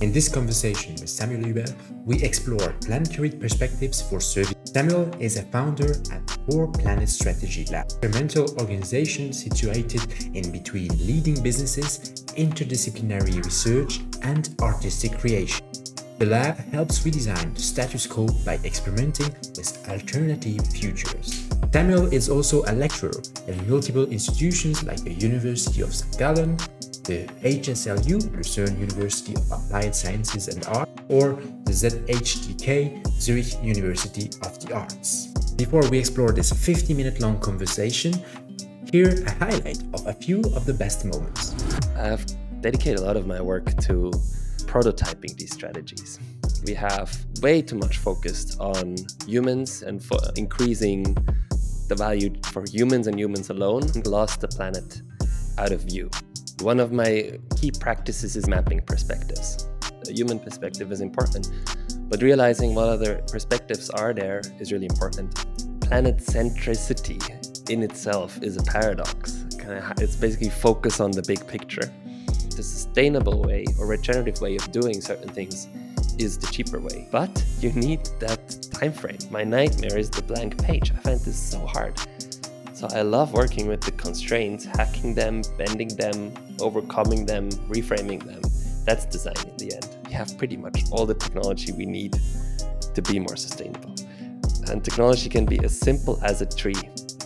In this conversation with Samuel Hubert, we explore planetary perspectives for service. Samuel is a founder at Four Planet Strategy Lab, a mental organization situated in between leading businesses, interdisciplinary research, and artistic creation. The lab helps redesign the status quo by experimenting with alternative futures. Samuel is also a lecturer at multiple institutions like the University of St. Gallen, the HSLU, Lucerne University of Applied Sciences and Art, or the ZHDK, Zurich University of the Arts. Before we explore this 50-minute long conversation, here a highlight of a few of the best moments. I've dedicated a lot of my work to prototyping these strategies. We have way too much focused on humans and for increasing the value for humans and humans alone, and lost the planet out of view. One of my key practices is mapping perspectives. The human perspective is important, but realizing what other perspectives are there is really important. Planet centricity in itself is a paradox. It's basically focus on the big picture. The sustainable way or regenerative way of doing certain things is the cheaper way, but you need that time frame. My nightmare is the blank page. I find this so hard. So I love working with the constraints, hacking them, bending them, overcoming them, reframing them. That's design in the end. We have pretty much all the technology we need to be more sustainable. And technology can be as simple as a tree.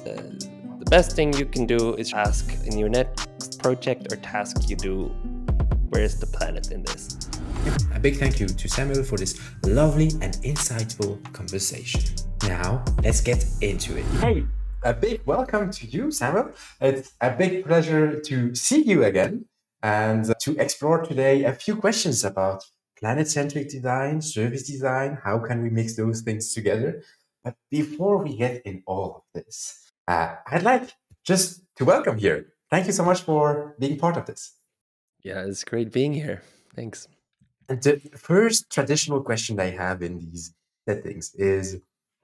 The best thing you can do is ask in your next project or task you do, where's the planet in this? A big thank you to Samuel for this lovely and insightful conversation. Now, let's get into it. Hey, a big welcome to you, Samuel. It's a big pleasure to see you again and to explore today a few questions about planet-centric design, service design, how can we mix those things together? But before we get in all of this, I'd like just to welcome here. Thank you so much for being part of this. Yeah, it's great being here. Thanks. And the first traditional question I have in these settings is,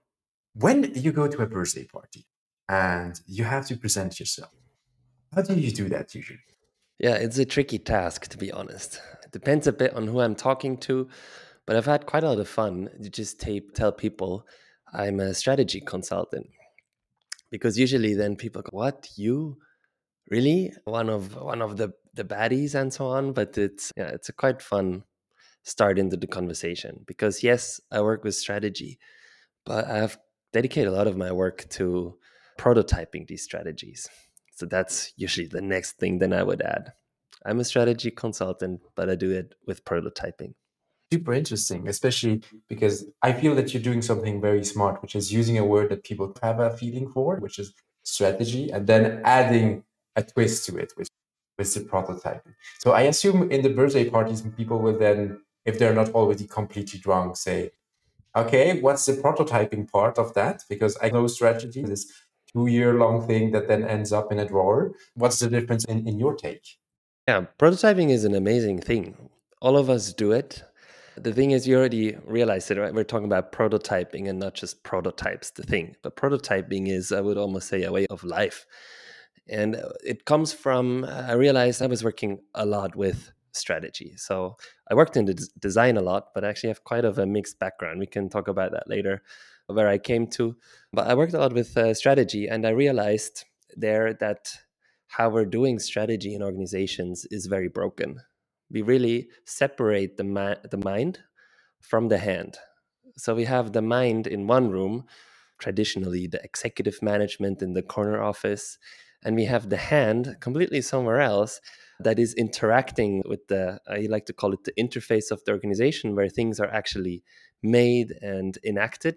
when you go to a birthday party and you have to present yourself, how do you do that usually? Yeah, it's a tricky task, to be honest. It depends a bit on who I'm talking to, but I've had quite a lot of fun to just tell people I'm a strategy consultant. Because usually then people go, what, you? Really? One of the baddies and so on. But it's a quite fun start into the conversation. Because yes, I work with strategy, but I've dedicated a lot of my work to prototyping these strategies. So that's usually the next thing then I would add. I'm a strategy consultant, but I do it with prototyping. Super interesting, especially because I feel that you're doing something very smart, which is using a word that people have a feeling for, which is strategy, and then adding a twist to it, which is the prototyping. So I assume in the birthday parties, people will then, if they're not already completely drunk, say, okay, what's the prototyping part of that? Because I know strategy, this 2-year long thing that then ends up in a drawer. What's the difference in your take? Yeah, prototyping is an amazing thing. All of us do it. The thing is, you already realized it, right? We're talking about prototyping and not just prototypes, the thing. But prototyping is, I would almost say, a way of life. And it comes from, I realized I was working a lot with strategy. So I worked in the design a lot, but I actually have quite of a mixed background. We can talk about that later, where I came to. But I worked a lot with strategy, and I realized there that how we're doing strategy in organizations is very broken. We really separate the mind from the hand. So we have the mind in one room, traditionally the executive management in the corner office, and we have the hand completely somewhere else that is interacting with I like to call it the interface of the organization, where things are actually made and enacted.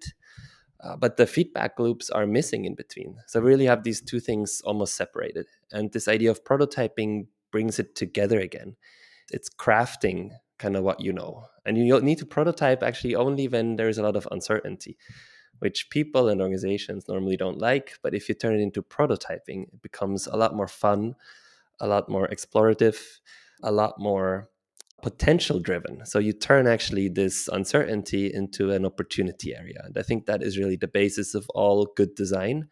But the feedback loops are missing in between. So we really have these two things almost separated. And this idea of prototyping brings it together again. It's crafting kind of what you know. And you need to prototype actually only when there's a lot of uncertainty, which people and organizations normally don't like. But if you turn it into prototyping, it becomes a lot more fun, a lot more explorative, a lot more potential driven. So you turn actually this uncertainty into an opportunity area. And I think that is really the basis of all good design.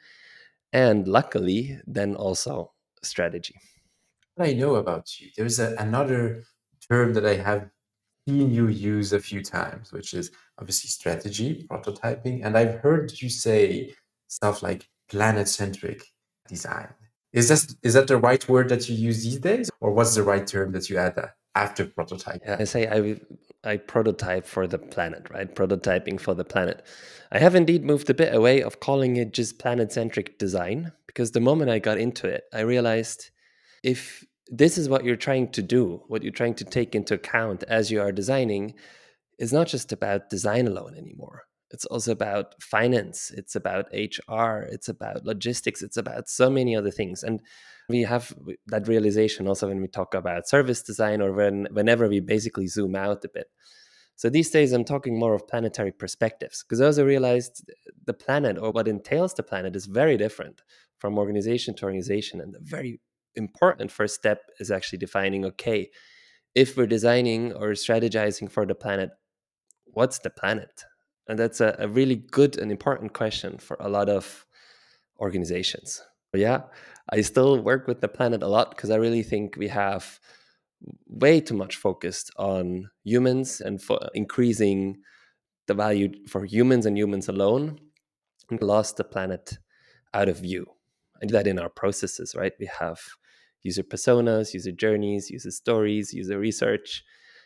And luckily, then also strategy. What I know about you, there's another term that I have seen you use a few times, which is obviously strategy, prototyping, and I've heard you say stuff like planet-centric design. Is that the right word that you use these days, or what's the right term that you add after prototype? Yeah, I say I prototype for the planet, right? Prototyping for the planet. I have indeed moved a bit away of calling it just planet-centric design, because the moment I got into it, I realized if this is what you're trying to do, what you're trying to take into account as you are designing, is not just about design alone anymore. It's also about finance, it's about HR, it's about logistics, it's about so many other things. And we have that realization also when we talk about service design, or whenever we basically zoom out a bit. So these days I'm talking more of planetary perspectives, because I also realized the planet, or what entails the planet, is very different from organization to organization. And the very important first step is actually defining, okay, if we're designing or strategizing for the planet, what's the planet? And that's a really good and important question for a lot of organizations. But yeah, I still work with the planet a lot, because I really think we have way too much focused on humans and for increasing the value for humans and humans alone, and lost the planet out of view. And that in our processes, right? We have user personas, user journeys, user stories, user research.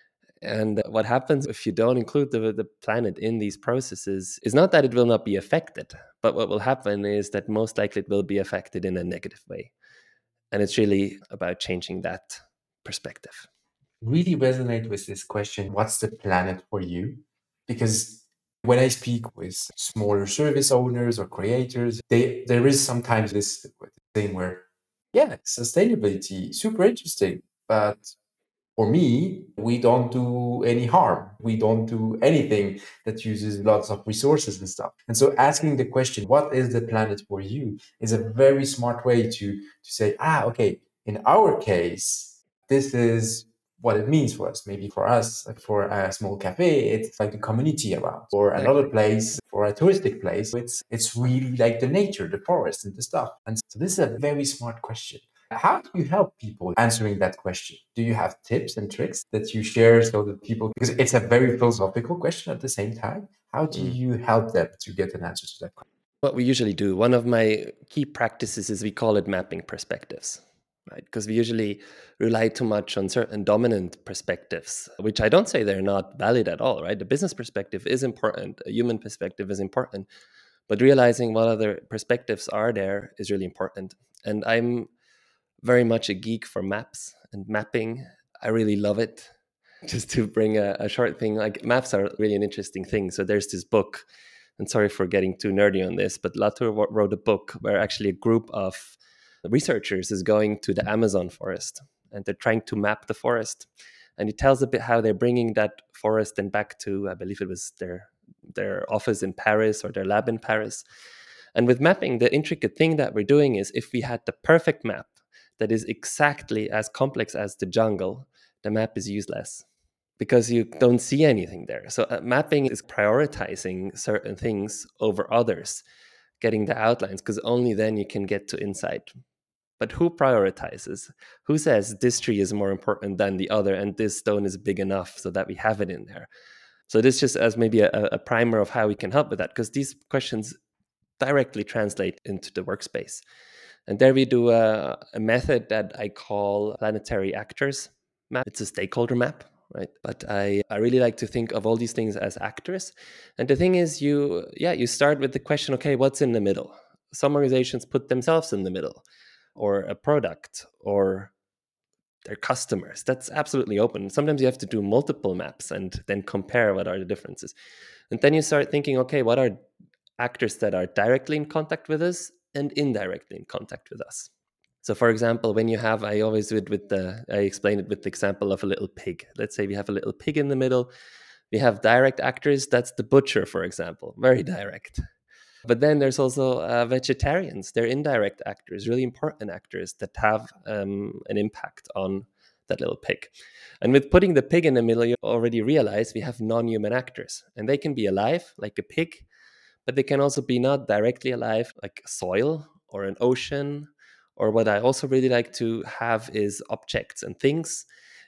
And what happens if you don't include the planet in these processes is not that it will not be affected, but what will happen is that most likely it will be affected in a negative way. And it's really about changing that perspective. Really resonate with this question, what's the planet for you? Because when I speak with smaller service owners or creators, there is sometimes this thing where, yeah, sustainability, super interesting, but for me, we don't do any harm. We don't do anything that uses lots of resources and stuff. And so asking the question, what is the planet for you, is a very smart way to say, okay, in our case, this is what it means for us. Maybe for us, for a small cafe, it's like the community around. For another Exactly. place, for a touristic place, it's really like the nature, the forest and the stuff. And so this is a very smart question. How do you help people answering that question? Do you have tips and tricks that you share so that people, because it's a very philosophical question at the same time, how do Mm. you help them to get an answer to that question? What we usually do, one of my key practices is we call it mapping perspectives, right? Because we usually rely too much on certain dominant perspectives, which I don't say they're not valid at all, right? The business perspective is important, a human perspective is important, but realizing what other perspectives are there is really important. And I'm very much a geek for maps and mapping. I really love it. Just to bring a short thing, like maps are really an interesting thing. So there's this book, and sorry for getting too nerdy on this, but Latour wrote a book where actually a group of researchers is going to the Amazon forest, and they're trying to map the forest. And he tells a bit how they're bringing that forest then back to, I believe it was their office in Paris or their lab in Paris. And with mapping, the intricate thing that we're doing is if we had the perfect map that is exactly as complex as the jungle, the map is useless because you don't see anything there. So mapping is prioritizing certain things over others, getting the outlines, because only then you can get to insight. But who prioritizes? Who says this tree is more important than the other and this stone is big enough so that we have it in there? So this just as maybe a primer of how we can help with that, because these questions directly translate into the workspace. And there we do a method that I call planetary actors map. It's a stakeholder map, right? But I really like to think of all these things as actors. And the thing is, you start with the question, okay, what's in the middle? Some organizations put themselves in the middle, or a product, or their customers. That's absolutely open. Sometimes you have to do multiple maps and then compare what are the differences. And then you start thinking, okay, what are actors that are directly in contact with us and indirectly in contact with us? So for example, when you have, I always do it with I explain it with the example of a little pig. Let's say we have a little pig in the middle. We have direct actors. That's the butcher, for example, very direct. But then there's also vegetarians. They're indirect actors, really important actors that have an impact on that little pig. And with putting the pig in the middle, you already realize we have non-human actors. And they can be alive, like a pig, but they can also be not directly alive, like soil or an ocean. Or what I also really like to have is objects and things.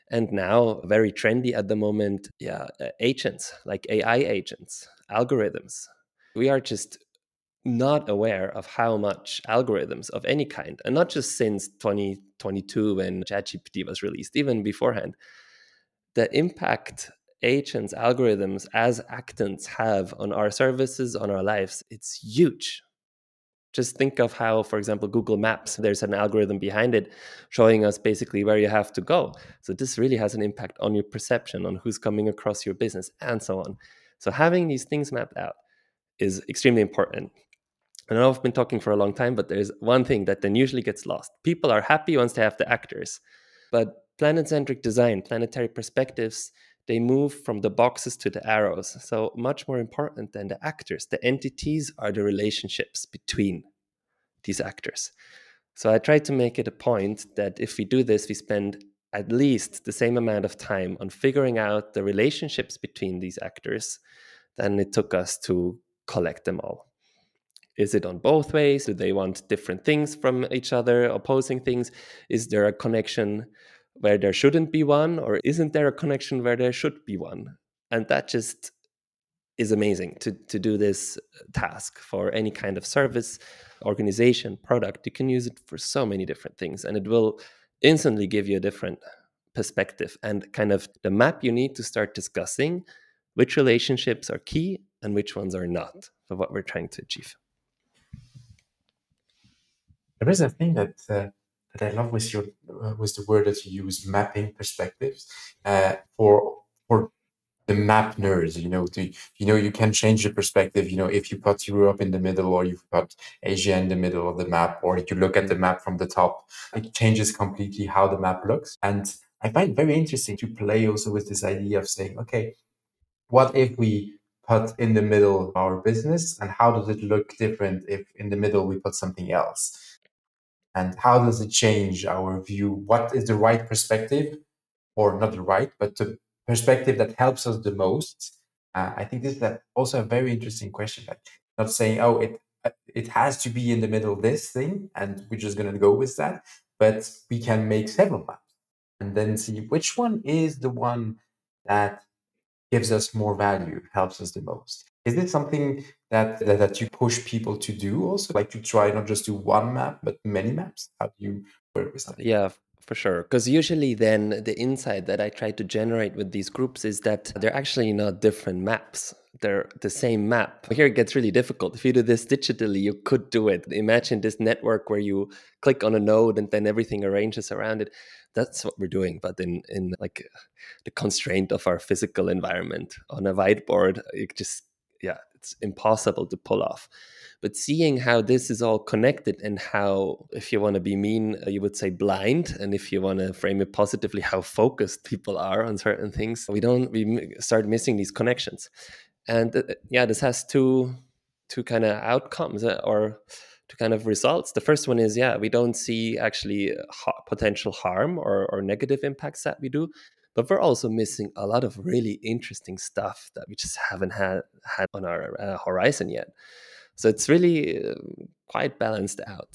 And now, very trendy at the moment, agents, like AI agents, algorithms. We are just not aware of how much algorithms of any kind, and not just since 2022 when ChatGPT was released, even beforehand, the impact agents, algorithms as actants have on our services, on our lives, it's huge. Just think of how, for example, Google Maps, there's an algorithm behind it showing us basically where you have to go. So this really has an impact on your perception, on who's coming across your business, and so on. So having these things mapped out is extremely important. And I know I've been talking for a long time, but there's one thing that then usually gets lost. People are happy once they have the actors, but planet-centric design, planetary perspectives, they move from the boxes to the arrows. So much more important than the actors. The entities are the relationships between these actors. So I try to make it a point that if we do this, we spend at least the same amount of time on figuring out the relationships between these actors than it took us to collect them all. Is it on both ways? Do they want different things from each other, opposing things? Is there a connection where there shouldn't be one, or isn't there a connection where there should be one? And that just is amazing to do this task for any kind of service, organization, product. You can use it for so many different things, and it will instantly give you a different perspective and kind of the map you need to start discussing which relationships are key and which ones are not for what we're trying to achieve. There is a thing that I love with your with the word that you use, mapping perspectives, for the map nerds. You can change the perspective. If you put Europe in the middle, or you put Asia in the middle of the map, or you look at the map from the top, it changes completely how the map looks. And I find it very interesting to play also with this idea of saying, okay, what if we put in the middle our business, and how does it look different if in the middle we put something else? And how does it change our view? What is the right perspective, or not the right, but the perspective that helps us the most? I think this is also a very interesting question. Like, not saying, oh, it has to be in the middle, this thing, and we're just going to go with that, but we can make several maps and then see which one is the one that gives us more value, helps us the most. Is it something that you push people to do also, like to try not just do one map, but many maps? How do you work with that? Yeah, for sure. Because usually then the insight that I try to generate with these groups is that they're actually not different maps. They're the same map. Here it gets really difficult. If you do this digitally, you could do it. Imagine this network where you click on a node and then everything arranges around it. That's what we're doing, but in like the constraint of our physical environment on a whiteboard, it's impossible to pull off. But seeing how this is all connected, and how, if you want to be mean, you would say blind, and if you want to frame it positively, how focused people are on certain things, we start missing these connections. And this has two kind of outcomes, or two kind of results. The first one is, we don't see actually potential harm or negative impacts that we do, but we're also missing a lot of really interesting stuff that we just haven't had on our horizon yet. So it's really quite balanced out.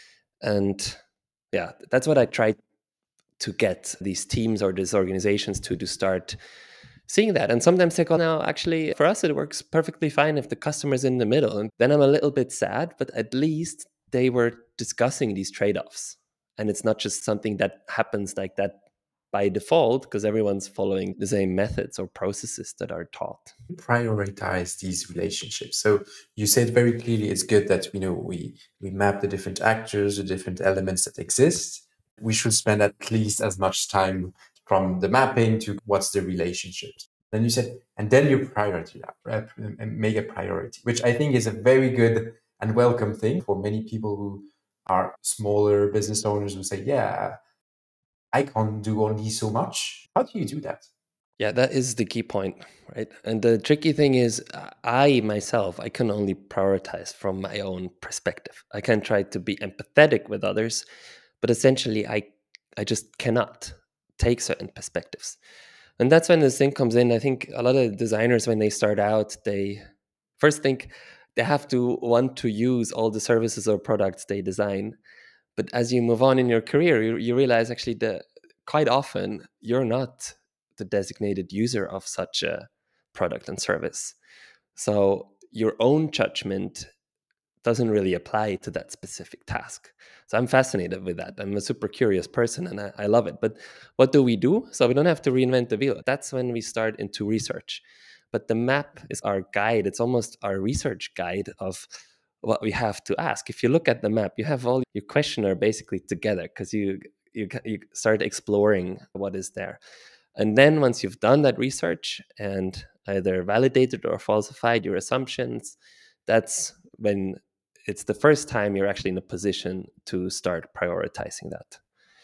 And that's what I try to get these teams or these organizations to start seeing that. And sometimes they go, no, actually, for us, it works perfectly fine if the customer's in the middle. And then I'm a little bit sad, but at least they were discussing these trade-offs. And it's not just something that happens like that by default, because everyone's following the same methods or processes that are taught. Prioritize these relationships. So you said very clearly, it's good that we map the different actors, the different elements that exist. We should spend at least as much time from the mapping to what's the relationships. Then you said, and then you priority that, and make a priority, which I think is a very good and welcome thing for many people who are smaller business owners who say, yeah, I can't do only so much. How do you do that? Yeah, that is the key point, right? And the tricky thing is, I myself, I can only prioritize from my own perspective. I can try to be empathetic with others, but essentially I just cannot take certain perspectives. And that's when this thing comes in. I think a lot of designers, when they start out, they first think they have to want to use all the services or products they design. But as you move on in your career, you realize actually the quite often you're not the designated user of such a product and service. So your own judgment doesn't really apply to that specific task. So I'm fascinated with that. I'm a super curious person and I love it. But what do we do? So we don't have to reinvent the wheel. That's when we start into research. But the map is our guide. It's almost our research guide of what we have to ask. If you look at the map, you have all your questionnaire basically together because you start exploring what is there. And then once you've done that research and either validated or falsified your assumptions, that's when it's the first time you're actually in a position to start prioritizing that.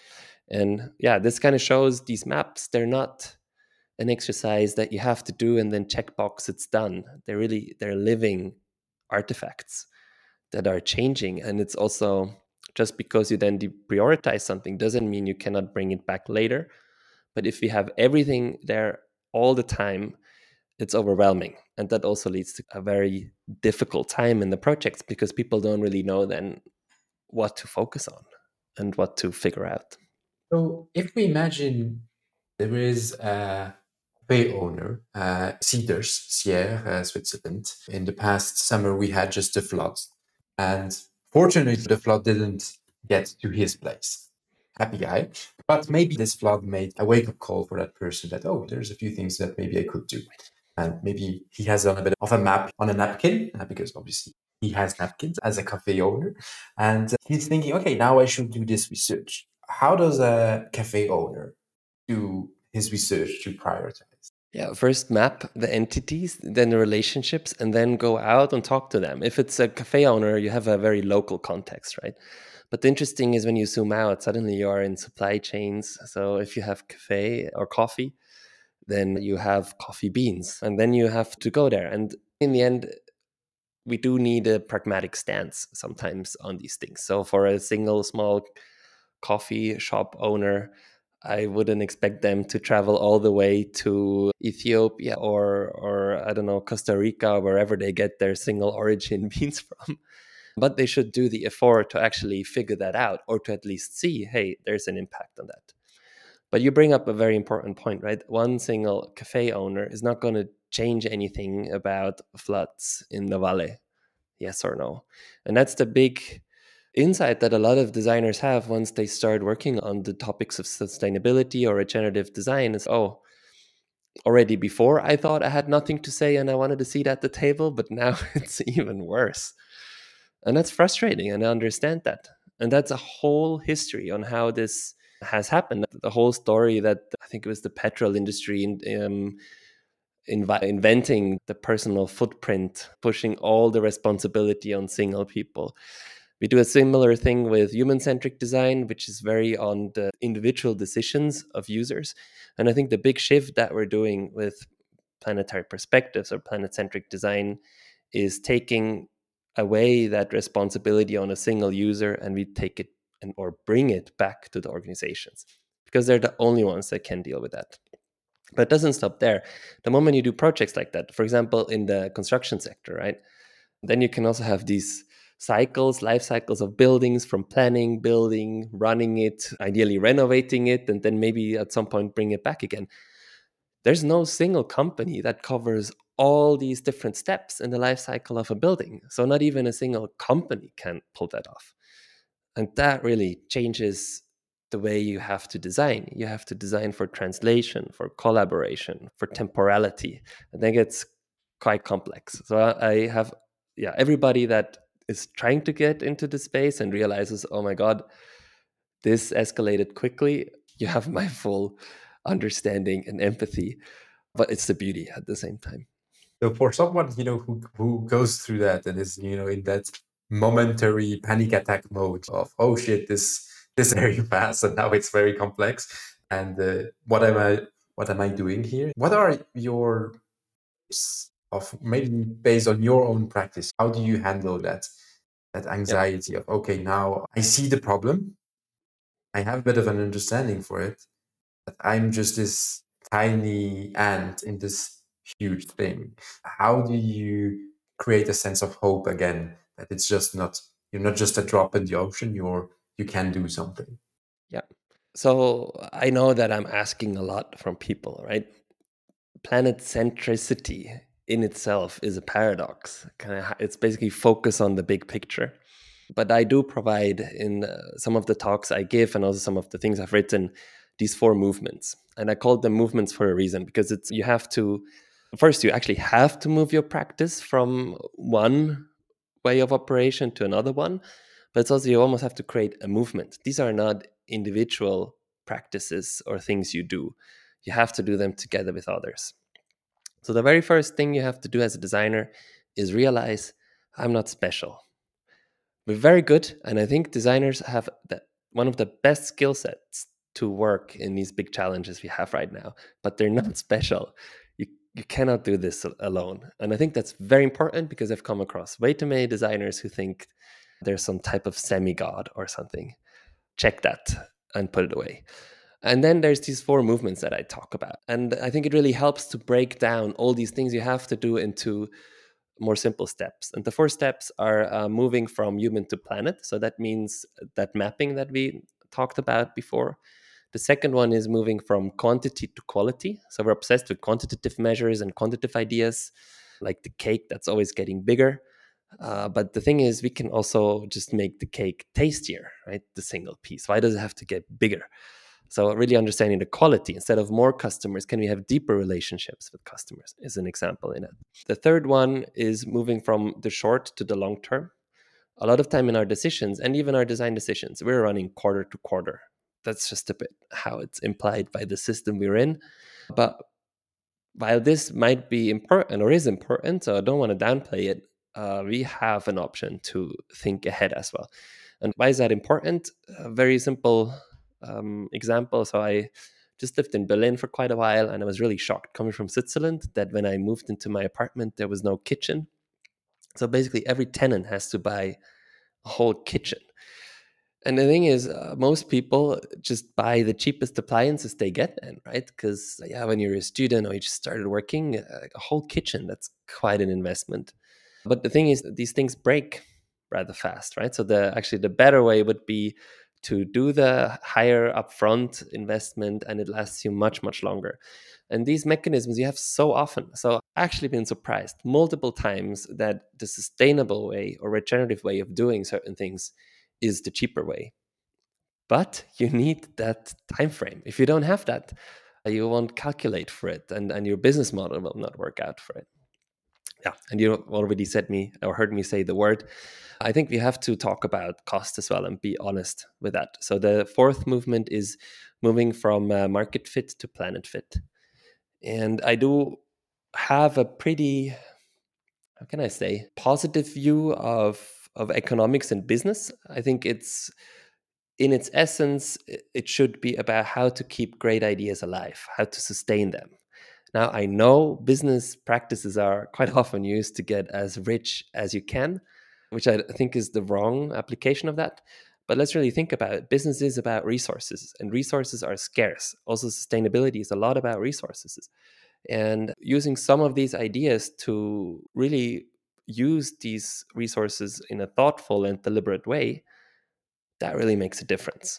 And yeah, this kind of shows these maps, they're not an exercise that you have to do and then check box, it's done. They're living artifacts that are changing. And it's also just because you then deprioritize something doesn't mean you cannot bring it back later. But if we have everything there all the time, it's overwhelming. And that also leads to a very difficult time in the projects because people don't really know then what to focus on and what to figure out. So if we imagine there is a cafe owner, Cedars, Sierre, Switzerland. In the past summer, we had just a flood. And fortunately, the flood didn't get to his place. Happy guy. But maybe this flood made a wake-up call for that person that, oh, there's a few things that maybe I could do. And maybe he has done a bit of a map on a napkin, because obviously he has napkins as a cafe owner. And he's thinking, okay, now I should do this research. How does a cafe owner do his research to prioritize? Yeah, first map the entities, then the relationships, and then go out and talk to them. If it's a cafe owner, you have a very local context, right? But the interesting is when you zoom out, suddenly you are in supply chains. So if you have cafe or coffee, then you have coffee beans, and then you have to go there. And in the end, we do need a pragmatic stance sometimes on these things. So for a single small coffee shop owner, I wouldn't expect them to travel all the way to Ethiopia or I don't know, Costa Rica, wherever they get their single origin beans from. But they should do the effort to actually figure that out or to at least see, hey, there's an impact on that. But you bring up a very important point, right? One single cafe owner is not going to change anything about floods in the Valley, yes or no. And that's the big insight that a lot of designers have once they start working on the topics of sustainability or regenerative design is, oh, already before I thought I had nothing to say and I wanted a seat at the table, but now it's even worse. And that's frustrating, and I understand that. And that's a whole history on how this has happened. The whole story that I think it was the petrol industry inventing the personal footprint, pushing all the responsibility on single people. We do a similar thing with human-centric design, which is very on the individual decisions of users. And I think the big shift that we're doing with planetary perspectives or planet-centric design is taking away that responsibility on a single user, and we take it or bring it back to the organizations because they're the only ones that can deal with that. But it doesn't stop there. The moment you do projects like that, for example, in the construction sector, right? Then you can also have these cycles, life cycles of buildings, from planning, building, running it, ideally renovating it, and then maybe at some point bring it back again. There's no single company that covers all these different steps in the life cycle of a building. So not even a single company can pull that off. And that really changes the way you have to design. You have to design for translation, for collaboration, for temporality. I think it's quite complex. So I have, everybody that is trying to get into the space and realizes, oh my God, this escalated quickly. You have my full understanding and empathy, but it's the beauty at the same time. So for someone, who goes through that and is, in that momentary panic attack mode of, oh shit, this is very fast and now it's very complex. And what am I doing here? What are your tips of, maybe based on your own practice? How do you handle that anxiety of, okay, now I see the problem. I have a bit of an understanding for it, but I'm just this tiny ant in this huge thing. How do you create a sense of hope again, that it's just not, you're not just a drop in the ocean, you can do something? Yeah. So I know that I'm asking a lot from people, right? Planet centricity in itself is a paradox. It's basically focus on the big picture. But I do provide in some of the talks I give and also some of the things I've written these four movements. And I called them movements for a reason, because it's you have to first you actually have to move your practice from one way of operation to another one, but it's also you almost have to create a movement. These are not individual practices or things you do. You have to do them together with others. So the very first thing you have to do as a designer is realize I'm not special. We're very good, and I think designers have one of the best skill sets to work in these big challenges we have right now, but they're not special. You cannot do this alone. And I think that's very important, because I've come across way too many designers who think there's some type of semi-god or something. Check that and put it away. And then there's these four movements that I talk about. And I think it really helps to break down all these things you have to do into more simple steps. And the four steps are moving from human to planet. So that means that mapping that we talked about before. The second one is moving from quantity to quality. So we're obsessed with quantitative measures and quantitative ideas, like the cake that's always getting bigger. But the thing is, we can also just make the cake tastier, right? The single piece. Why does it have to get bigger? So really understanding the quality. Instead of more customers, can we have deeper relationships with customers is an example in it. The third one is moving from the short to the long term. A lot of time in our decisions, and even our design decisions, we're running quarter to quarter. That's just a bit how it's implied by the system we're in. But while this might be important or is important, so I don't want to downplay it, we have an option to think ahead as well. And why is that important? A very simple example. So I just lived in Berlin for quite a while, and I was really shocked coming from Switzerland that when I moved into my apartment, there was no kitchen. So basically, every tenant has to buy a whole kitchen. And the thing is, most people just buy the cheapest appliances they get, then, right? Because yeah, when you're a student or you just started working, a whole kitchen—that's quite an investment. But the thing is, these things break rather fast, right? So the better way would be to do the higher upfront investment, and it lasts you much longer. And these mechanisms you have so often. So I've actually been surprised multiple times that the sustainable way or regenerative way of doing certain things is the cheaper way. But you need that time frame. If you don't have that, you won't calculate for it, and your business model will not work out for it. Yeah, and you already said me or heard me say the word. I think we have to talk about cost as well and be honest with that. So the fourth movement is moving from market fit to planet fit. And I do have a pretty, how can I say, positive view of economics and business. I think it's in its essence, it should be about how to keep great ideas alive, how to sustain them. Now, I know business practices are quite often used to get as rich as you can, which I think is the wrong application of that. But let's really think about it. Business is about resources, and resources are scarce. Also, sustainability is a lot about resources. And using some of these ideas to really use these resources in a thoughtful and deliberate way, that really makes a difference.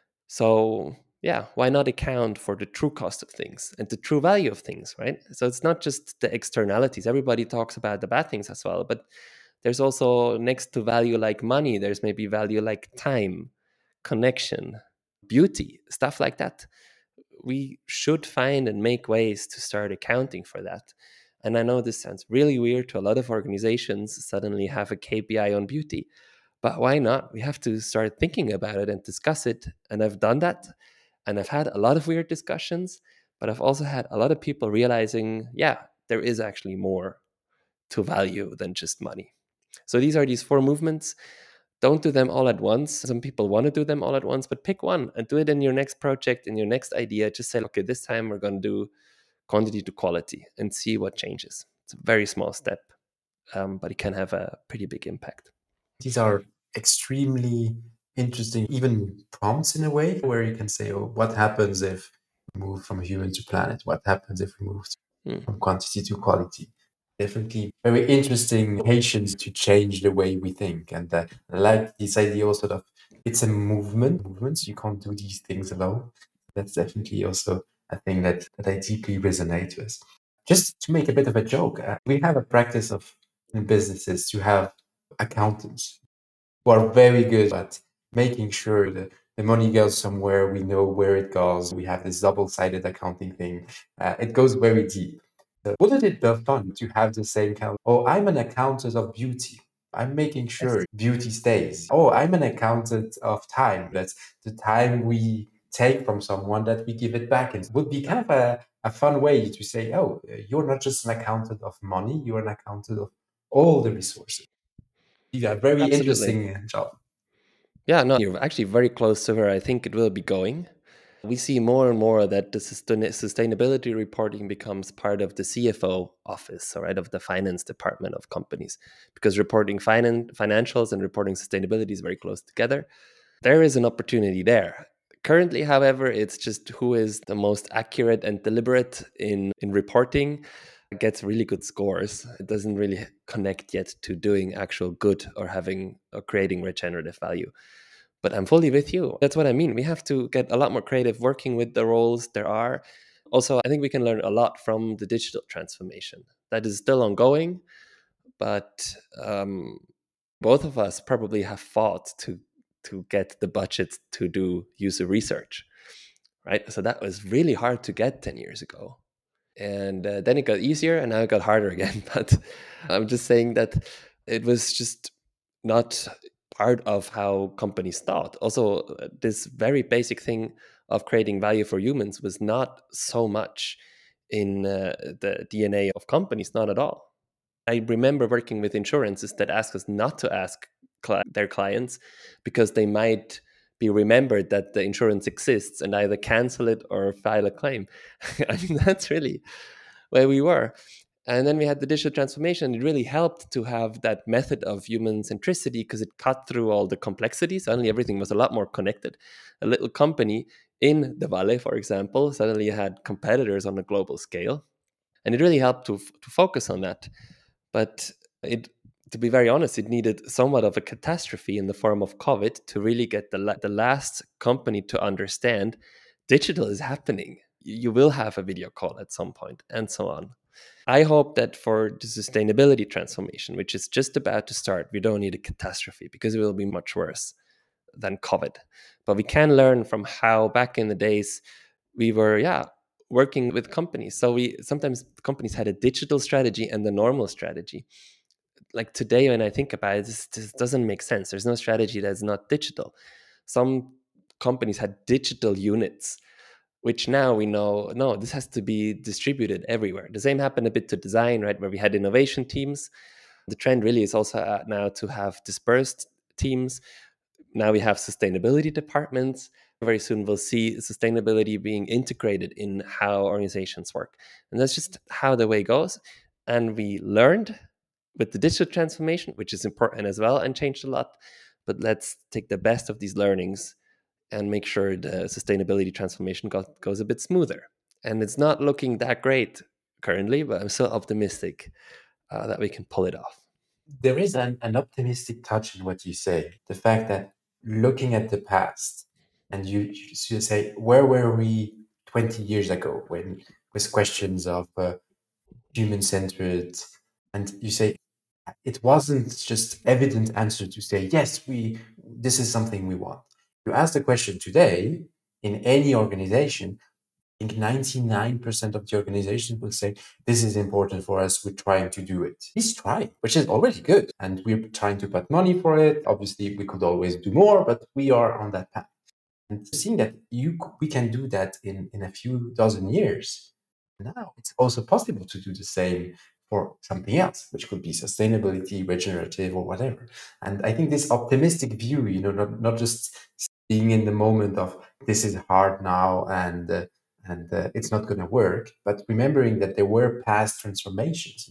So yeah, why not account for the true cost of things and the true value of things, right? So it's not just the externalities. Everybody talks about the bad things as well, but there's also, next to value like money, there's maybe value like time, connection, beauty, stuff like that. We should find and make ways to start accounting for that. And I know this sounds really weird to a lot of organizations suddenly have a KPI on beauty, but why not? We have to start thinking about it and discuss it. And I've done that. And I've had a lot of weird discussions, but I've also had a lot of people realizing, yeah, there is actually more to value than just money. So these are these four movements. Don't do them all at once. Some people want to do them all at once, but pick one and do it in your next project, in your next idea. Just say, okay, this time we're going to do quantity to quality and see what changes. It's a very small step, but it can have a pretty big impact. These are extremely interesting, even prompts in a way, where you can say, oh, what happens if we move from human to planet? What happens if we move from quantity to quality? Definitely very interesting patience to change the way we think. And I like this idea also of It's a movement. You can't do these things alone. That's definitely also a thing that I deeply resonate with. Just to make a bit of a joke, we have a practice of in businesses to have accountants who are very good at making sure that the money goes somewhere, we know where it goes. We have this double-sided accounting thing. It goes very deep. So wouldn't it be fun to have the same kind of, oh, I'm an accountant of beauty. I'm making Yes. sure beauty stays. Oh, I'm an accountant of time. That's the time we take from someone that we give it back. And it would be kind of a fun way to say, oh, you're not just an accountant of money, you're an accountant of all the resources. Yeah, very Absolutely. interesting job. Yeah, no, you're actually very close to where I think it will be going. We see more and more that the sustainability reporting becomes part of the CFO office, right, of the finance department of companies, because reporting financials and reporting sustainability is very close together. There is an opportunity there. Currently, however, it's just who is the most accurate and deliberate in reporting gets really good scores. It doesn't really connect yet to doing actual good or having or creating regenerative value. But I'm fully with you. That's what I mean. We have to get a lot more creative working with the roles there are. Also, I think we can learn a lot from the digital transformation. That is still ongoing, but both of us probably have fought to get the budget to do user research, right? So that was really hard to get 10 years ago. And then it got easier and now it got harder again. But I'm just saying that it was just not part of how companies thought. Also, this very basic thing of creating value for humans was not so much in the DNA of companies, not at all. I remember working with insurances that ask us not to ask their clients because they might be remembered that the insurance exists and either cancel it or file a claim. I mean, that's really where we were. And then we had the digital transformation. It really helped to have that method of human centricity because it cut through all the complexity. Suddenly everything was a lot more connected. A little company in the Valley, for example, suddenly had competitors on a global scale. And it really helped to focus on that. But to be very honest, it needed somewhat of a catastrophe in the form of COVID to really get the last company to understand digital is happening. You will have a video call at some point, and so on. I hope that for the sustainability transformation, which is just about to start, we don't need a catastrophe because it will be much worse than COVID. But we can learn from how back in the days we were, working with companies. So we sometimes companies had a digital strategy and the normal strategy. Like today, when I think about it, this doesn't make sense. There's no strategy that's not digital. Some companies had digital units, which now we know, no, this has to be distributed everywhere. The same happened a bit to design, right, where we had innovation teams. The trend really is also now to have dispersed teams. Now we have sustainability departments. Very soon we'll see sustainability being integrated in how organizations work. And that's just how the way goes. And we learned with the digital transformation, which is important as well and changed a lot. But let's take the best of these learnings and make sure the sustainability transformation goes a bit smoother. And it's not looking that great currently, but I'm still optimistic that we can pull it off. There is an optimistic touch in what you say. The fact that looking at the past and you say, where were we 20 years ago when with questions of human centered, and you say it wasn't just evident answer to say yes, this is something we want. You ask the question today in any organization, I think 99% of the organizations will say, this is important for us, we're trying to do it. He's trying, which is already good. And we're trying to put money for it. Obviously, we could always do more, but we are on that path. And seeing that we can do that in a few dozen years, now it's also possible to do the same for something else, which could be sustainability, regenerative, or whatever. And I think this optimistic view, not just being in the moment of this is hard now and it's not going to work, but remembering that there were past transformations,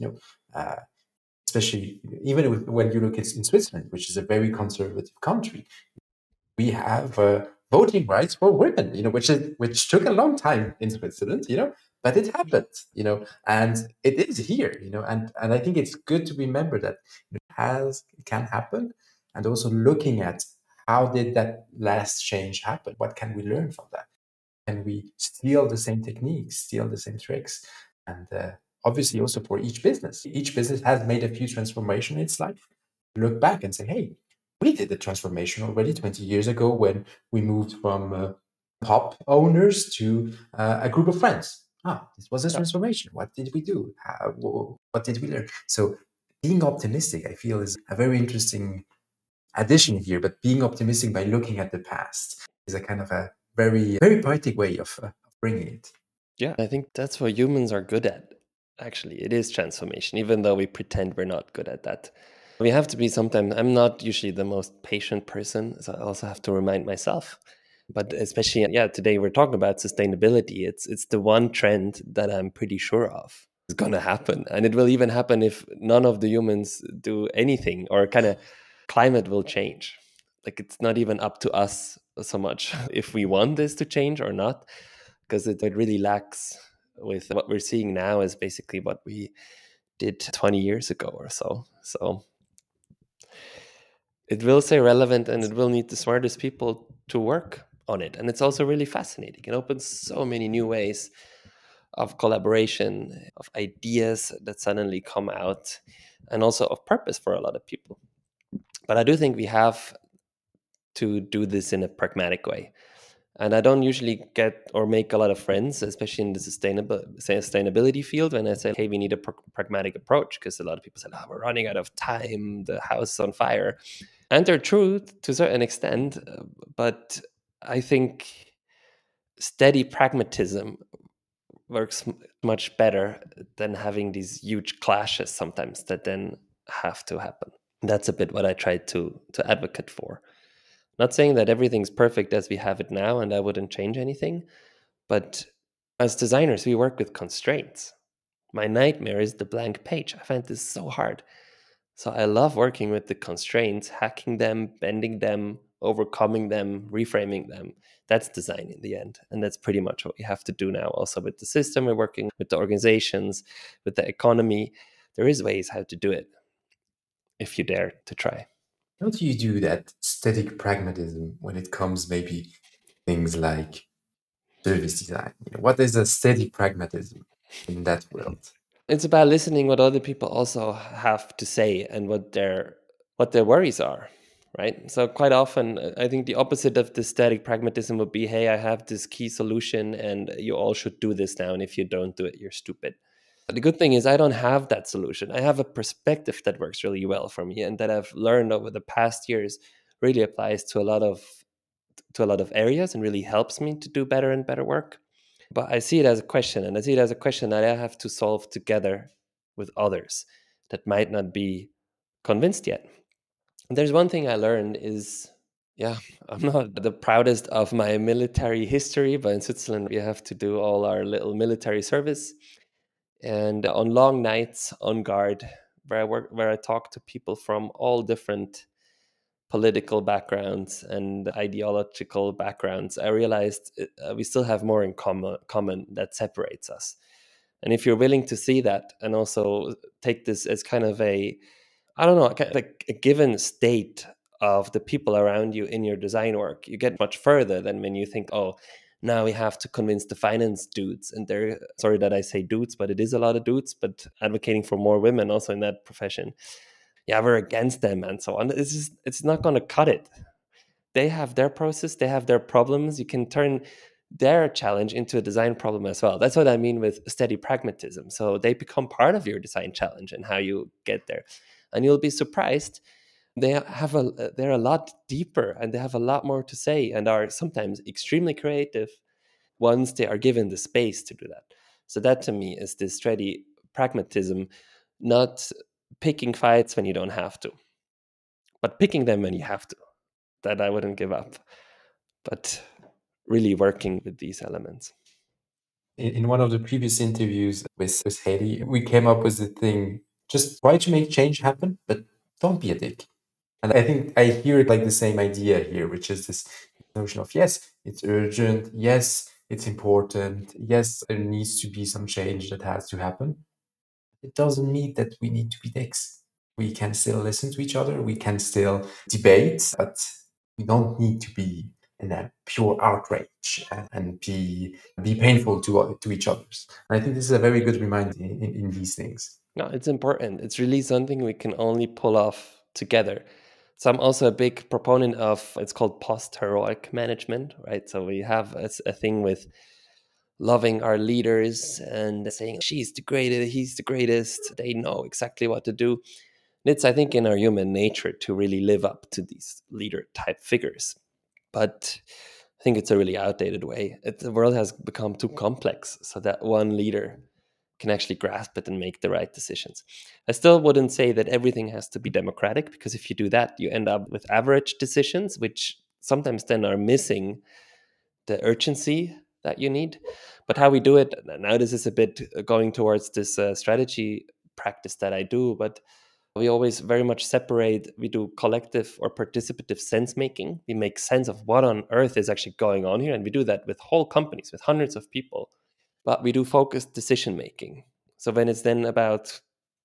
especially even when you look in Switzerland, which is a very conservative country, we have voting rights for women, which took a long time in Switzerland, but it happened, and it is here, and I think it's good to remember that it can happen, and also looking at how did that last change happen? What can we learn from that? Can we steal the same techniques, steal the same tricks? And obviously, also for each business has made a few transformations in its life. Look back and say, hey, we did the transformation already 20 years ago when we moved from pub owners to a group of friends. This was a transformation. What did we do? What did we learn? So being optimistic, I feel, is a very interesting addition here. But being optimistic by looking at the past is a kind of a very, very poetic way of bringing it. Yeah, I think that's what humans are good at. Actually, it is transformation, even though we pretend we're not good at that. We have to be sometimes. I'm not usually the most patient person, so I also have to remind myself. But especially, yeah, today we're talking about sustainability. It's the one trend that I'm pretty sure of is going to happen, and it will even happen if none of the humans do anything, or kind of climate will change. Like it's not even up to us so much if we want this to change or not, because it really lacks with what we're seeing now is basically what we did 20 years ago or so. So it will stay relevant and it will need the smartest people to work on it. And it's also really fascinating. It opens so many new ways of collaboration, of ideas that suddenly come out, and also of purpose for a lot of people. But I do think we have to do this in a pragmatic way. And I don't usually get or make a lot of friends, especially in the sustainability field, when I say, hey, we need a pragmatic approach, because a lot of people say, we're running out of time, the house is on fire. And they're true to a certain extent, but I think steady pragmatism works much better than having these huge clashes sometimes that then have to happen. That's a bit what I try to advocate for. Not saying that everything's perfect as we have it now and I wouldn't change anything, but as designers, we work with constraints. My nightmare is the blank page. I find this so hard. So I love working with the constraints, hacking them, bending them, overcoming them, reframing them. That's design in the end. And that's pretty much what we have to do now. Also with the system we're working with, the organizations, with the economy. There is ways how to do it if you dare to try. How do you do that static pragmatism when it comes maybe things like service design? What is a steady pragmatism in that world? It's about listening what other people also have to say and what their worries are, right? So quite often, I think the opposite of the static pragmatism would be, hey, I have this key solution and you all should do this now, and if you don't do it, you're stupid. But the good thing is I don't have that solution. I have a perspective that works really well for me and that I've learned over the past years really applies to a lot of areas and really helps me to do better and better work. But I see it as a question, and I see it as a question that I have to solve together with others that might not be convinced yet. And there's one thing I learned is, I'm not the proudest of my military history, but in Switzerland, we have to do all our little military service. And on long nights on guard, where I talk to people from all different political backgrounds and ideological backgrounds, I realized we still have more in common that separates us. And if you're willing to see that and also take this as kind of like a given state of the people around you in your design work, you get much further than when you think, oh, now we have to convince the finance dudes. And they're, sorry that I say dudes, but it is a lot of dudes, but advocating for more women also in that profession. Yeah, we're against them and so on. It's not going to cut it. They have their process, they have their problems. You can turn their challenge into a design problem as well. That's what I mean with steady pragmatism. So they become part of your design challenge and how you get there. And you'll be surprised. They're a lot deeper and they have a lot more to say and are sometimes extremely creative once they are given the space to do that. So that to me is this steady pragmatism, not picking fights when you don't have to, but picking them when you have to. That I wouldn't give up, but really working with these elements. In one of the previous interviews with Haley, we came up with the thing, just try to make change happen, but don't be a dick. And I think I hear it like the same idea here, which is this notion of, yes, it's urgent. Yes, it's important. Yes, there needs to be some change that has to happen. It doesn't mean that we need to be dicks. We can still listen to each other. We can still debate, but We don't need to be in a pure outrage and be painful to each others. And I think this is a very good reminder in these things. No, it's important. It's really something we can only pull off together. So I'm also a big proponent of, it's called post-heroic management, right? So we have a thing with loving our leaders and saying, she's the greatest, he's the greatest, they know exactly what to do. It's, I think, in our human nature to really live up to these leader type figures. But I think it's a really outdated way. The world has become too complex so that one leader can actually grasp it and make the right decisions. I still wouldn't say that everything has to be democratic, because if you do that, you end up with average decisions, which sometimes then are missing the urgency that you need. But how we do it now, this is a bit going towards this strategy practice that I do, but we always very much separate. We do collective or participative sense making. We make sense of what on earth is actually going on here, and we do that with whole companies, with hundreds of people. But we do focused decision making. So when it's then about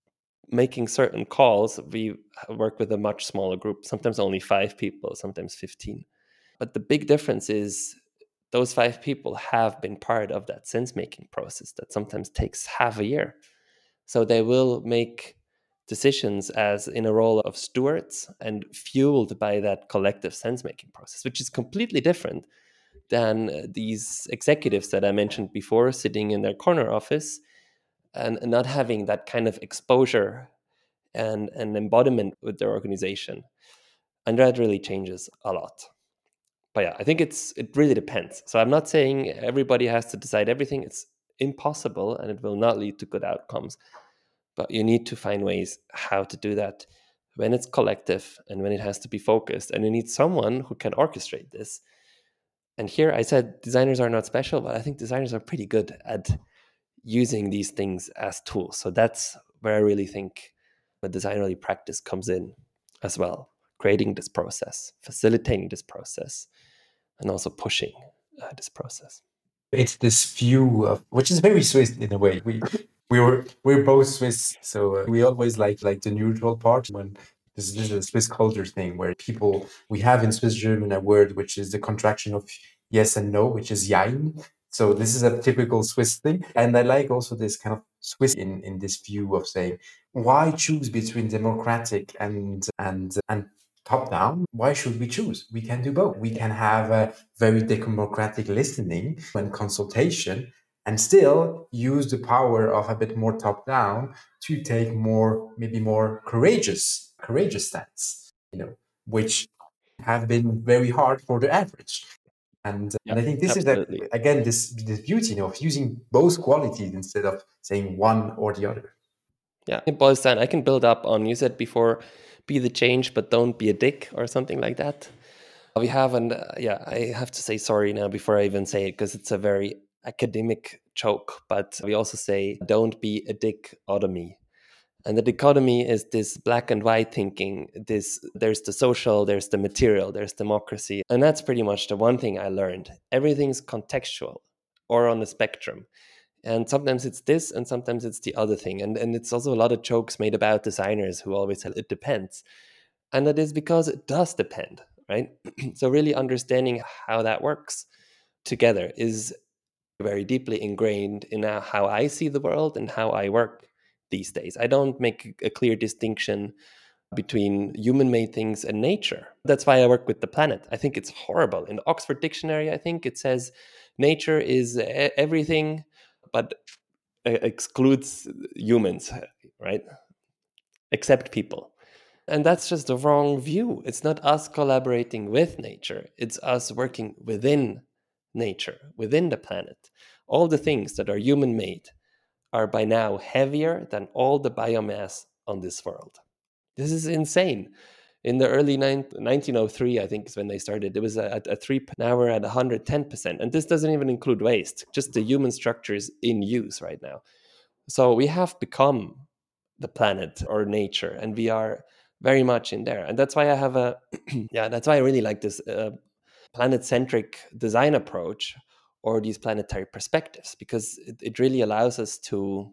making certain calls, we work with a much smaller group, sometimes only 5 people, sometimes 15. But the big difference is those 5 people have been part of that sense making process that sometimes takes half a year. So they will make decisions as in a role of stewards and fueled by that collective sense making process, which is completely different than these executives that I mentioned before, sitting in their corner office and not having that kind of exposure and embodiment with their organization. And that really changes a lot. But yeah, I think it really depends. So I'm not saying everybody has to decide everything. It's impossible and it will not lead to good outcomes. But you need to find ways how to do that when it's collective and when it has to be focused. And you need someone who can orchestrate this. And here I said designers are not special, but I think designers are pretty good at using these things as tools. So that's where I really think the designerly practice comes in as well, creating this process, facilitating this process, and also pushing this process. It's this view of, which is very Swiss in a way. We're both Swiss, so we always like the neutral part. When this is a Swiss culture thing, where people, we have in Swiss German a word which is the contraction of yes and no, which is Jein. So this is a typical Swiss thing, and I like also this kind of Swiss in this view of saying, why choose between democratic and top down? Why should we choose? We can do both. We can have a very democratic listening and consultation, and still use the power of a bit more top down to take more, maybe more courageous stance, which have been very hard for the average. And I think this is that, Absolutely. again, this beauty, of using both qualities instead of saying one or the other. Yeah, it boils down. I can build up on, you said before, be the change, but don't be a dick or something like that. We have, and I have to say sorry now before I even say it, because it's a very academic joke, but we also say, don't be a dichotomy. And the dichotomy is this black and white thinking. There's the social, there's the material, there's democracy. And that's pretty much the one thing I learned. Everything's contextual or on the spectrum. And sometimes it's this and sometimes it's the other thing. And it's also a lot of jokes made about designers who always say it depends. And that is because it does depend, right? So really understanding how that works together is very deeply ingrained in how I see the world and how I work these days. I don't make a clear distinction between human-made things and nature. That's why I work with the planet. I think it's horrible. In the Oxford Dictionary, I think it says nature is everything, but excludes humans, right? Except people. And that's just the wrong view. It's not us collaborating with nature, it's us working within nature, within the planet. All the things that are human made are by now heavier than all the biomass on this world. This is insane. In the early 1903, I think is when they started, there was a 3, now we're at 110%. And this doesn't even include waste, just the human structures in use right now. So we have become the planet or nature, and we are very much in there. And that's why I have that's why I really like this planet-centric design approach or these planetary perspectives, because it really allows us to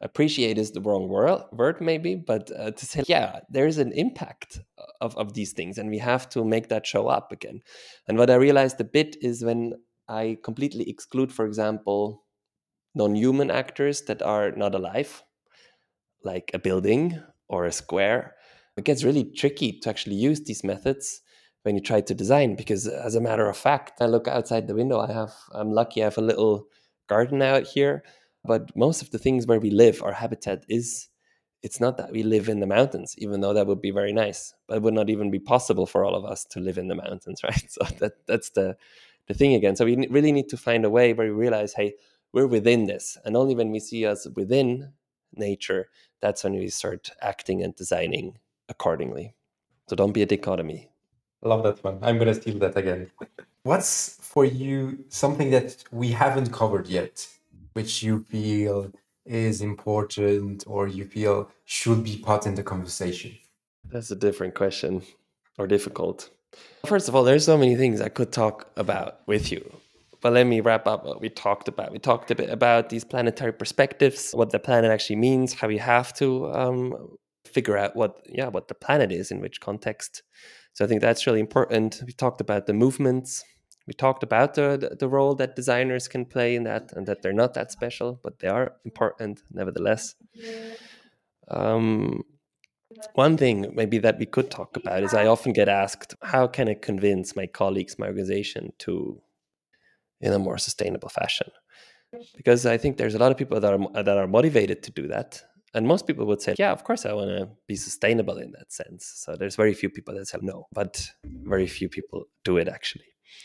appreciate is the wrong word maybe, but to say, yeah, there's an impact of these things, and we have to make that show up again. And what I realized a bit is when I completely exclude, for example, non-human actors that are not alive, like a building or a square, it gets really tricky to actually use these methods when you try to design. Because as a matter of fact, I look outside the window, I'm lucky I have a little garden out here, but most of the things where we live, our habitat is, it's not that we live in the mountains, even though that would be very nice, but it would not even be possible for all of us to live in the mountains, right? So that's the thing again. So we really need to find a way where we realize, hey, we're within this, and only when we see us within nature, that's when we start acting and designing accordingly. So don't be a dichotomy. I love that one. I'm going to steal that again. What's for you something that we haven't covered yet, which you feel is important or you feel should be part in the conversation? That's a different question, or difficult. First of all, there's so many things I could talk about with you. But let me wrap up what we talked about. We talked a bit about these planetary perspectives, what the planet actually means, how we have to figure out what the planet is, in which context. So I think that's really important. We talked about the movements. We talked about the role that designers can play in that, and that they're not that special, but they are important nevertheless. One thing maybe that we could talk about is I often get asked, how can I convince my colleagues, my organization to in a more sustainable fashion? Because I think there's a lot of people that are motivated to do that. And most people would say, yeah, of course I want to be sustainable in that sense. So there's very few people that say no, but very few people do it actually.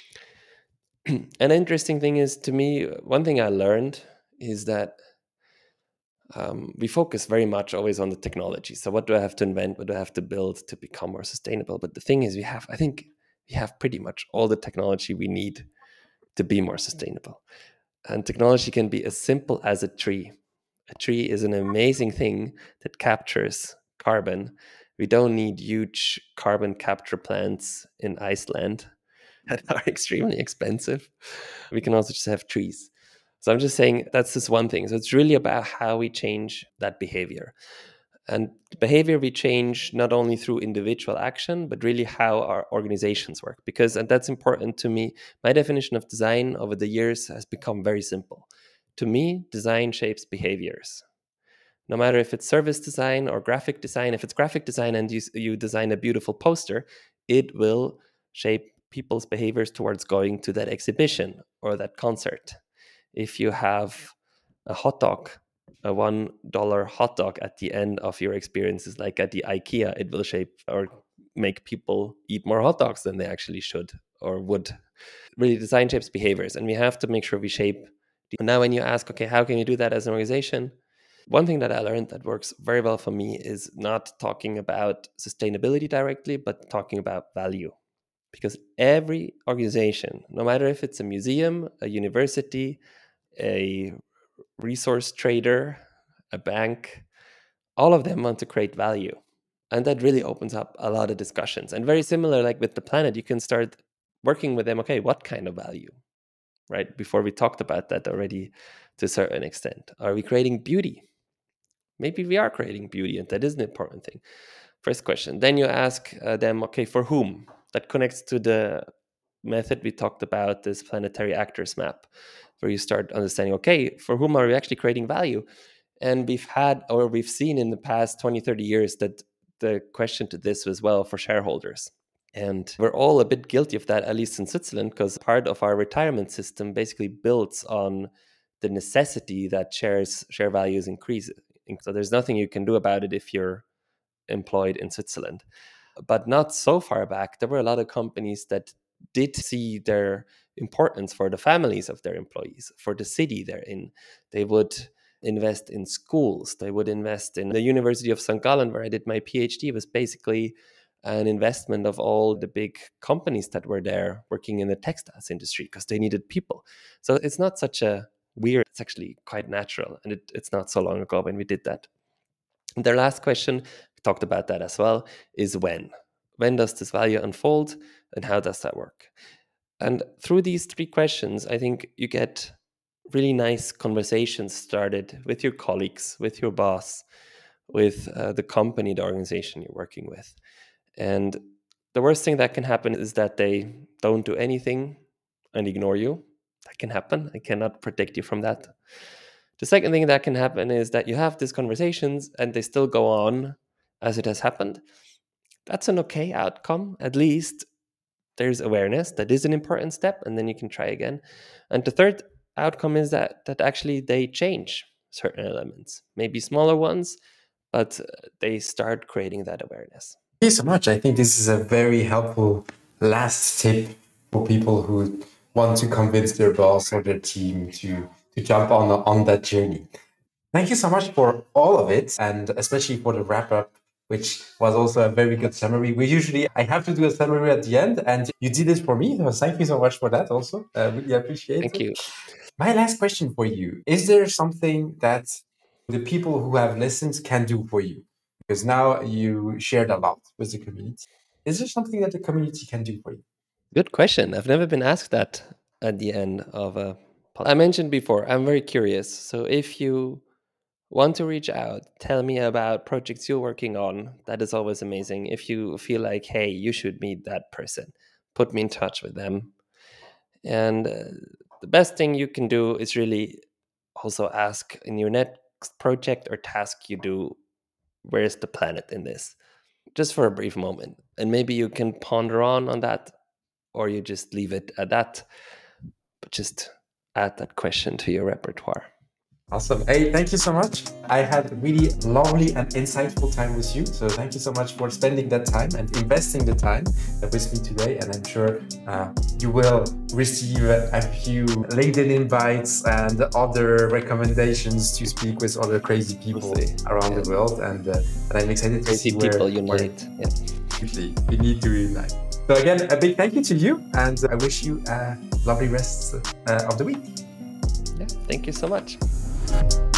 An interesting thing is, to me, one thing I learned is that we focus very much always on the technology. So what do I have to invent? What do I have to build to become more sustainable? But the thing is, I think we have pretty much all the technology we need to be more sustainable. And technology can be as simple as a tree. A tree is an amazing thing that captures carbon. We don't need huge carbon capture plants in Iceland that are extremely expensive. We can also just have trees. So I'm just saying that's just one thing. So it's really about how we change that behavior. And behavior we change not only through individual action, but really how our organizations work. And that's important to me. My definition of design over the years has become very simple. To me, design shapes behaviors. No matter if it's service design or graphic design, if it's graphic design and you design a beautiful poster, it will shape people's behaviors towards going to that exhibition or that concert. If you have a hot dog, a $1 hot dog at the end of your experiences, like at the IKEA, it will shape or make people eat more hot dogs than they actually should or would. Really, design shapes behaviors, and we have to make sure we shape. Now, when you ask, okay, how can you do that as an organization? One thing that I learned that works very well for me is not talking about sustainability directly, but talking about value. Because every organization, no matter if it's a museum, a university, a resource trader, a bank, all of them want to create value. And that really opens up a lot of discussions. And very similar, like with the planet, you can start working with them. Okay, what kind of value? Right? Before we talked about that already to a certain extent. Are we creating beauty? Maybe we are creating beauty, and that is an important thing. First question. Then you ask them, okay, for whom? That connects to the method we talked about, this planetary actors map, where you start understanding, okay, for whom are we actually creating value? And we've seen in the past 20, 30 years that the question to this was, well, for shareholders. And we're all a bit guilty of that, at least in Switzerland, because part of our retirement system basically builds on the necessity that share values increase. So there's nothing you can do about it if you're employed in Switzerland. But not so far back, there were a lot of companies that did see their importance for the families of their employees, for the city they're in. They would invest in schools. They would invest in the University of St. Gallen, where I did my PhD, was basically an investment of all the big companies that were there working in the textiles industry because they needed people. So it's not such a weird, it's actually quite natural. And it's not so long ago when we did that. And their last question, we talked about that as well, is when? When does this value unfold and how does that work? And through these three questions, I think you get really nice conversations started with your colleagues, with your boss, with the company, the organization you're working with. And the worst thing that can happen is that they don't do anything and ignore you. That can happen. I cannot protect you from that. The second thing that can happen is that you have these conversations and they still go on as it has happened. That's an okay outcome. At least there's awareness. That is an important step, and then you can try again. And the third outcome is that actually they change certain elements, maybe smaller ones, but they start creating that awareness. Thank you so much. I think this is a very helpful last tip for people who want to convince their boss or their team to jump on that journey. Thank you so much for all of it, and especially for the wrap up, which was also a very good summary. I have to do a summary at the end, and you did it for me. So thank you so much for that also. Really appreciate it. Thank you. My last question for you, is there something that the people who have listened can do for you? Because now you shared a lot with the community. Is there something that the community can do for you? Good question. I've never been asked that at the end of a I mentioned before, I'm very curious. So if you want to reach out, tell me about projects you're working on. That is always amazing. If you feel like, hey, you should meet that person, put me in touch with them. And the best thing you can do is really also ask in your next project or task you do, where's the planet in this? Just for a brief moment. And maybe you can ponder on that, or you just leave it at that. But just add that question to your repertoire. Awesome. Hey, thank you so much. I had a really lovely and insightful time with you. So thank you so much for spending that time and investing the time with me today. And I'm sure you will receive a few LinkedIn invites and other recommendations to speak with other crazy people around the world. And I'm excited to see people unite. We need to unite. So again, a big thank you to you, and I wish you a lovely rest of the week. Yeah, thank you so much.